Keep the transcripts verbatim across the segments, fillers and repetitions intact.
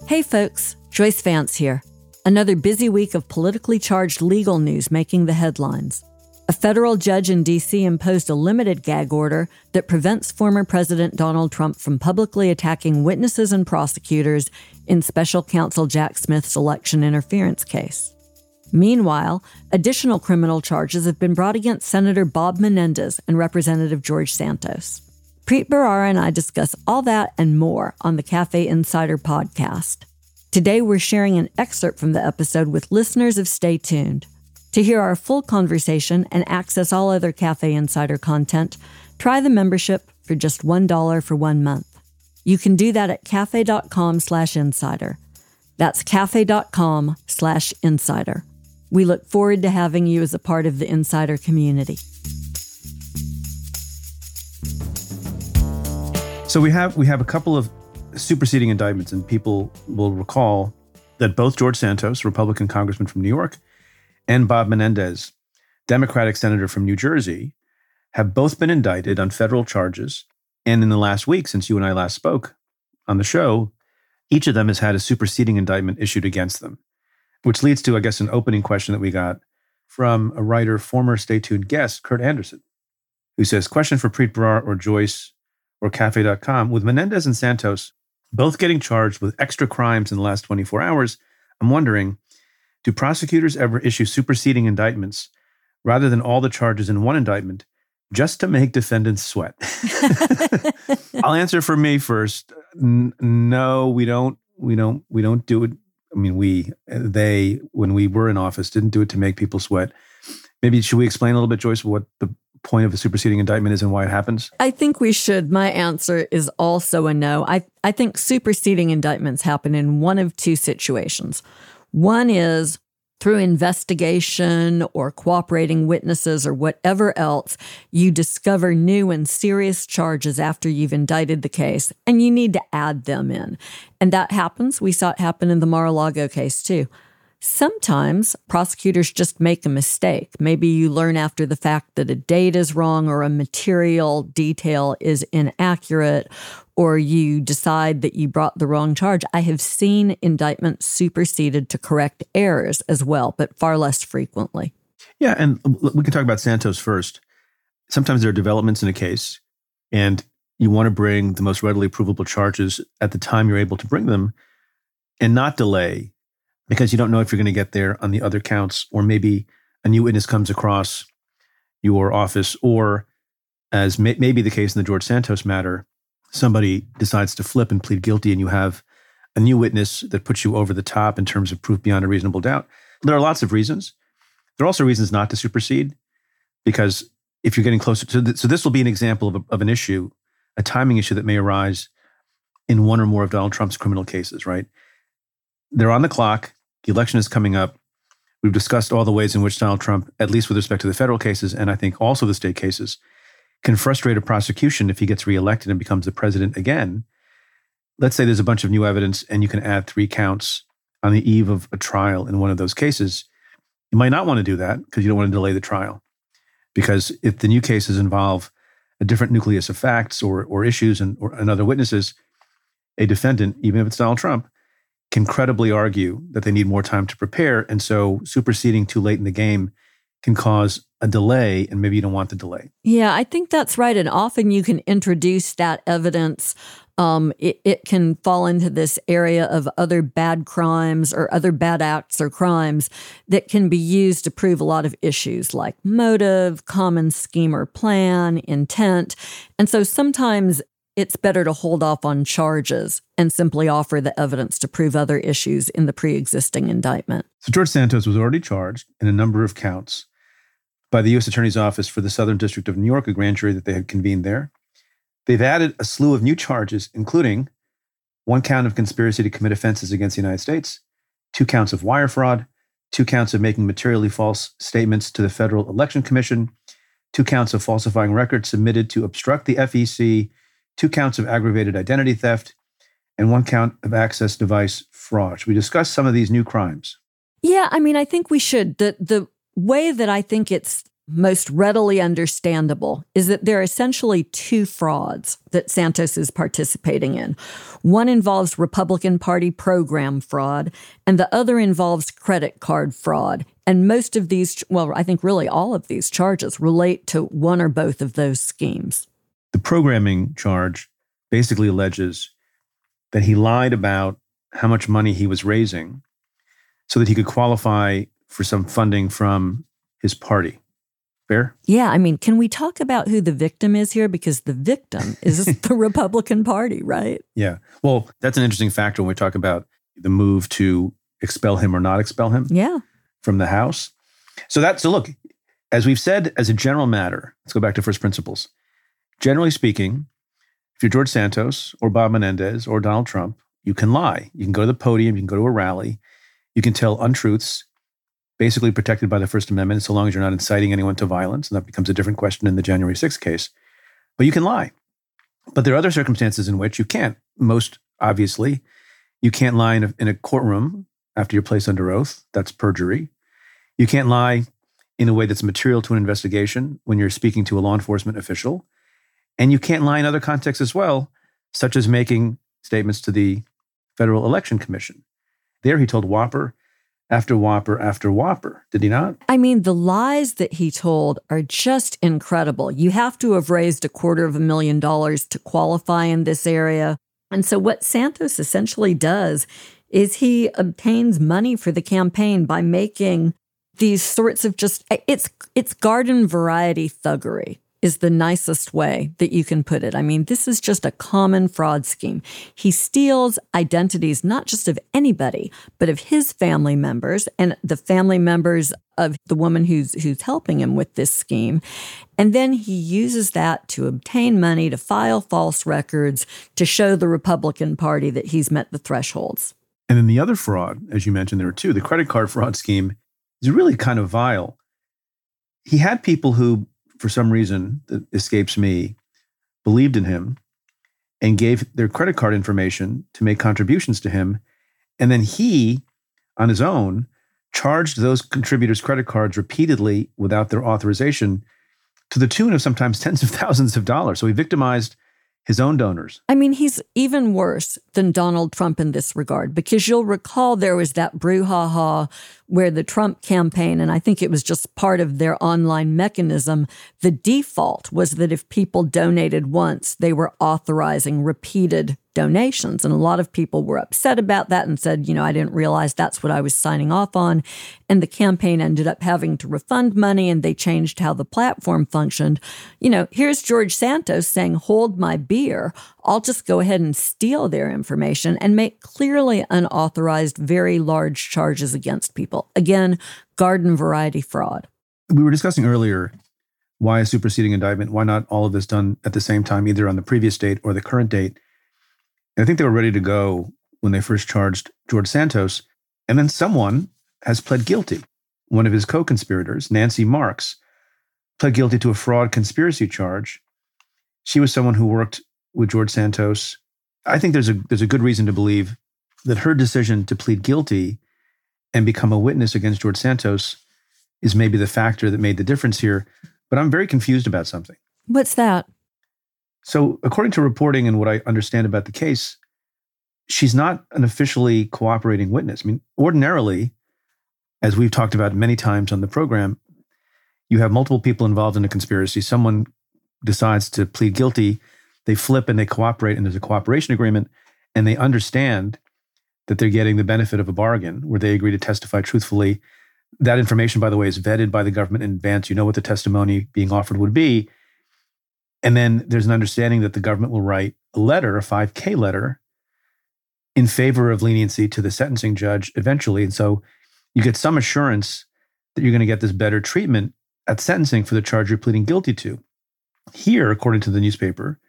Hey folks, Joyce Vance here. Another busy week of politically charged legal news making the headlines. A federal judge in D C imposed a limited gag order that prevents former President Donald Trump from publicly attacking witnesses and prosecutors in special counsel Jack Smith's election interference case. Meanwhile, additional criminal charges have been brought against Senator Bob Menendez and Representative George Santos. Preet Bharara and I discuss all that and more on the Cafe Insider podcast. Today, we're sharing an excerpt from the episode with listeners of Stay Tuned. To hear our full conversation and access all other Cafe Insider content, try the membership for just one dollar for one month. You can do that at cafe.com slash insider. That's cafe.com slash insider. We look forward to having you as a part of the Insider community. So we have we have a couple of superseding indictments, and people will recall that both George Santos, Republican congressman from New York, and Bob Menendez, Democratic senator from New Jersey, have both been indicted on federal charges. And in the last week, since you and I last spoke on the show, each of them has had a superseding indictment issued against them, which leads to, I guess, an opening question that we got from a writer, former Stay Tuned guest, Kurt Anderson, who says, question for Preet Bharara or Joyce or cafe dot com. With Menendez and Santos both getting charged with extra crimes in the last twenty-four hours, I'm wondering, do prosecutors ever issue superseding indictments rather than all the charges in one indictment just to make defendants sweat? I'll answer for me first. N- no, we don't. We don't. We don't do it. I mean, we, they, when we were in office, didn't do it to make people sweat. Maybe should we explain a little bit, Joyce, what the point of a superseding indictment is and why it happens? I think we should. My answer is also a no. I, I think superseding indictments happen in one of two situations. One is through investigation or cooperating witnesses or whatever else, you discover new and serious charges after you've indicted the case, and you need to add them in. And that happens. We saw it happen in the Mar-a-Lago case too. Sometimes prosecutors just make a mistake. Maybe you learn after the fact that a date is wrong or a material detail is inaccurate, or you decide that you brought the wrong charge. I have seen indictments superseded to correct errors as well, but far less frequently. Yeah, and we can talk about Santos first. Sometimes there are developments in a case, and you want to bring the most readily provable charges at the time you're able to bring them and not delay, because you don't know if you're going to get there on the other counts, or maybe a new witness comes across your office, or as may, may be the case in the George Santos matter, somebody decides to flip and plead guilty, and you have a new witness that puts you over the top in terms of proof beyond a reasonable doubt. There are lots of reasons. There are also reasons not to supersede, because if you're getting closer to, th- so this will be an example of, a, of an issue, a timing issue that may arise in one or more of Donald Trump's criminal cases, right? They're on the clock. The election is coming up. We've discussed all the ways in which Donald Trump, at least with respect to the federal cases, and I think also the state cases, can frustrate a prosecution if he gets reelected and becomes the president again. Let's say there's a bunch of new evidence and you can add three counts on the eve of a trial in one of those cases. You might not want to do that because you don't want to delay the trial. Because if the new cases involve a different nucleus of facts or, or issues and, or, and other witnesses, a defendant, even if it's Donald Trump, can credibly argue that they need more time to prepare. And so superseding too late in the game can cause a delay, and maybe you don't want the delay. Yeah, I think that's right. And often you can introduce that evidence. Um, it, it can fall into this area of other bad crimes or other bad acts or crimes that can be used to prove a lot of issues like motive, common scheme or plan, intent. And so sometimes it's better to hold off on charges and simply offer the evidence to prove other issues in the pre-existing indictment. So George Santos was already charged in a number of counts by the U S Attorney's Office for the Southern District of New York, a grand jury that they had convened there. They've added a slew of new charges, including one count of conspiracy to commit offenses against the United States, two counts of wire fraud, two counts of making materially false statements to the Federal Election Commission, two counts of falsifying records submitted to obstruct the F E C, two counts of aggravated identity theft, and one count of access device fraud. Should we discuss some of these new crimes? Yeah, I mean, I think we should. The the way that I think it's most readily understandable is that there are essentially two frauds that Santos is participating in. One involves Republican Party program fraud, and the other involves credit card fraud. And most of these, well, I think really all of these charges relate to one or both of those schemes. The programming charge basically alleges that he lied about how much money he was raising so that he could qualify for some funding from his party. Fair? Yeah, I mean, can we talk about who the victim is here? Because the victim is the Republican Party, right? Yeah. Well, that's an interesting factor when we talk about the move to expel him or not expel him yeah. from the House. So that, so look, as we've said, as a general matter, let's go back to first principles. Generally speaking, if you're George Santos or Bob Menendez or Donald Trump, you can lie. You can go to the podium, you can go to a rally, you can tell untruths, basically protected by the First Amendment, so long as you're not inciting anyone to violence. And that becomes a different question in the January sixth case. But you can lie. But there are other circumstances in which you can't. Most obviously, you can't lie in a, in a courtroom after you're placed under oath. That's perjury. You can't lie in a way that's material to an investigation when you're speaking to a law enforcement official. And you can't lie in other contexts as well, such as making statements to the Federal Election Commission. There he told Whopper after Whopper after Whopper, did he not? I mean, the lies that he told are just incredible. You have to have raised a quarter of a million dollars to qualify in this area. And so what Santos essentially does is he obtains money for the campaign by making these sorts of just, it's it's garden variety thuggery is the nicest way that you can put it. I mean, this is just a common fraud scheme. He steals identities, not just of anybody, but of his family members and the family members of the woman who's who's helping him with this scheme. And then he uses that to obtain money, to file false records, to show the Republican Party that he's met the thresholds. And then the other fraud, as you mentioned, there were two. The credit card fraud scheme is really kind of vile. He had people who, for some reason that escapes me, believed in him and gave their credit card information to make contributions to him. And then he, on his own, charged those contributors' credit cards repeatedly without their authorization to the tune of sometimes tens of thousands of dollars. So he victimized his own donors. I mean, he's even worse than Donald Trump in this regard, because you'll recall there was that brouhaha where the Trump campaign, and I think it was just part of their online mechanism, the default was that if people donated once, they were authorizing repeated donations. And a lot of people were upset about that and said, you know, I didn't realize that's what I was signing off on. And the campaign ended up having to refund money, and they changed how the platform functioned. You know, here's George Santos saying, hold my beer. I'll just go ahead and steal their information and make clearly unauthorized, very large charges against people. Again, garden variety fraud. We were discussing earlier why a superseding indictment, why not all of this done at the same time, either on the previous date or the current date. And I think they were ready to go when they first charged George Santos. And then someone has pled guilty. One of his co-conspirators, Nancy Marks, pled guilty to a fraud conspiracy charge. She was someone who worked with George Santos. I think there's a there's a good reason to believe that her decision to plead guilty and become a witness against George Santos is maybe the factor that made the difference here. But I'm very confused about something. What's that? So according to reporting and what I understand about the case, she's not an officially cooperating witness. I mean, ordinarily, as we've talked about many times on the program, you have multiple people involved in a conspiracy. Someone decides to plead guilty, they flip and they cooperate, and there's a cooperation agreement, and they understand that they're getting the benefit of a bargain where they agree to testify truthfully. That information, by the way, is vetted by the government in advance. You know what the testimony being offered would be. And then there's an understanding that the government will write a letter, a five K letter, in favor of leniency to the sentencing judge eventually. And so you get some assurance that you're going to get this better treatment at sentencing for the charge you're pleading guilty to. Here, according to the newspaper,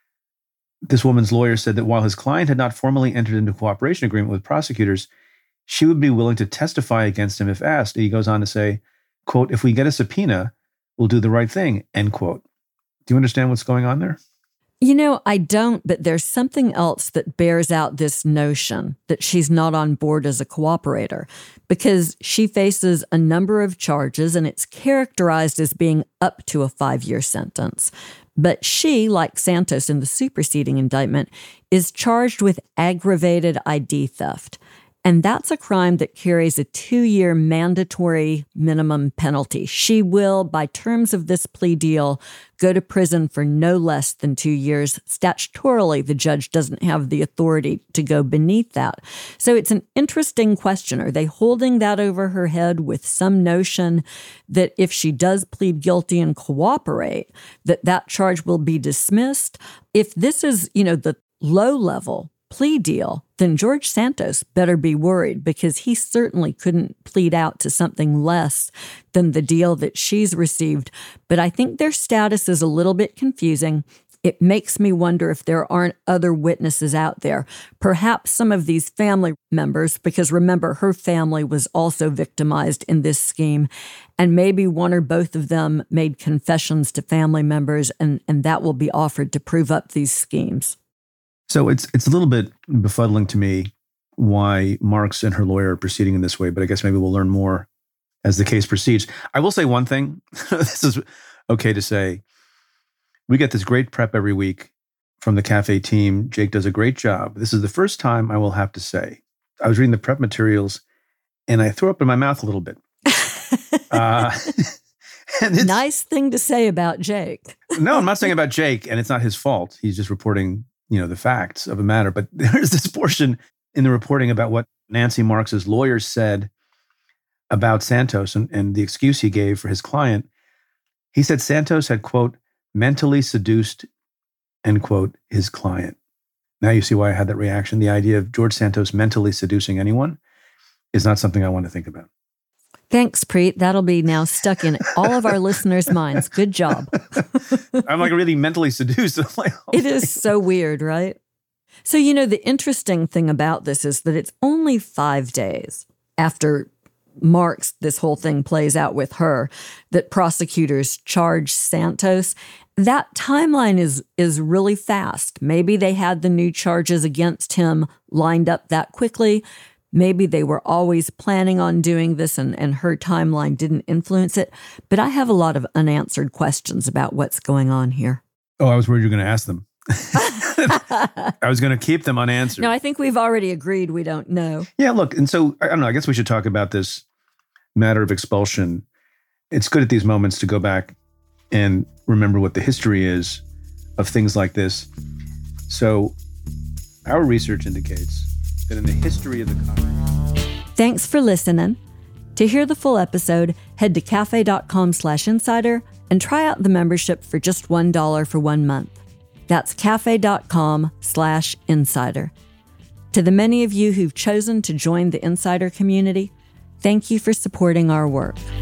this woman's lawyer said that while his client had not formally entered into a cooperation agreement with prosecutors, she would be willing to testify against him if asked. He goes on to say, quote, if we get a subpoena, we'll do the right thing, end quote. Do you understand what's going on there? You know, I don't, but there's something else that bears out this notion that she's not on board as a cooperator, because she faces a number of charges and it's characterized as being up to a five-year sentence. But she, like Santos in the superseding indictment, is charged with aggravated I D theft. And that's a crime that carries a two-year mandatory minimum penalty. She will, by terms of this plea deal, go to prison for no less than two years. Statutorily, the judge doesn't have the authority to go beneath that. So it's an interesting question. Are they holding that over her head with some notion that if she does plead guilty and cooperate, that that charge will be dismissed? If this is, you know, the low-level plea deal, then George Santos better be worried, because he certainly couldn't plead out to something less than the deal that she's received. But I think their status is a little bit confusing. It makes me wonder if there aren't other witnesses out there. Perhaps some of these family members, because remember, her family was also victimized in this scheme, and maybe one or both of them made confessions to family members, and, and that will be offered to prove up these schemes. So it's it's a little bit befuddling to me why Marks and her lawyer are proceeding in this way, but I guess maybe we'll learn more as the case proceeds. I will say one thing. This is okay to say. We get this great prep every week from the Cafe team. Jake does a great job. This is the first time I will have to say, I was reading the prep materials and I threw up in my mouth a little bit. uh, and nice thing to say about Jake. No, I'm not saying about Jake, and it's not his fault. He's just reporting, you know, the facts of a matter. But there's this portion in the reporting about what Nancy Marks's lawyer said about Santos and, and the excuse he gave for his client. He said Santos had, quote, mentally seduced, end quote, his client. Now you see why I had that reaction. The idea of George Santos mentally seducing anyone is not something I want to think about. Thanks, Preet. That'll be now stuck in all of our listeners' minds. Good job. I'm like really mentally seduced. I'm like, oh, it is so weird, right? So, you know, the interesting thing about this is that it's only five days after Marks, this whole thing plays out with her, that prosecutors charge Santos. That timeline is is really fast. Maybe they had the new charges against him lined up that quickly. Maybe they were always planning on doing this and, and her timeline didn't influence it. But I have a lot of unanswered questions about what's going on here. Oh, I was worried you were going to ask them. I was going to keep them unanswered. No, I think we've already agreed we don't know. Yeah, look, and so, I don't know, I guess we should talk about this matter of expulsion. It's good at these moments to go back and remember what the history is of things like this. So our research indicates that in the history of the country. Thanks for listening. To hear the full episode, head to cafe.com slash insider and try out the membership for just one dollar for one month. That's cafe.com slash insider. To the many of you who've chosen to join the Insider community, thank you for supporting our work.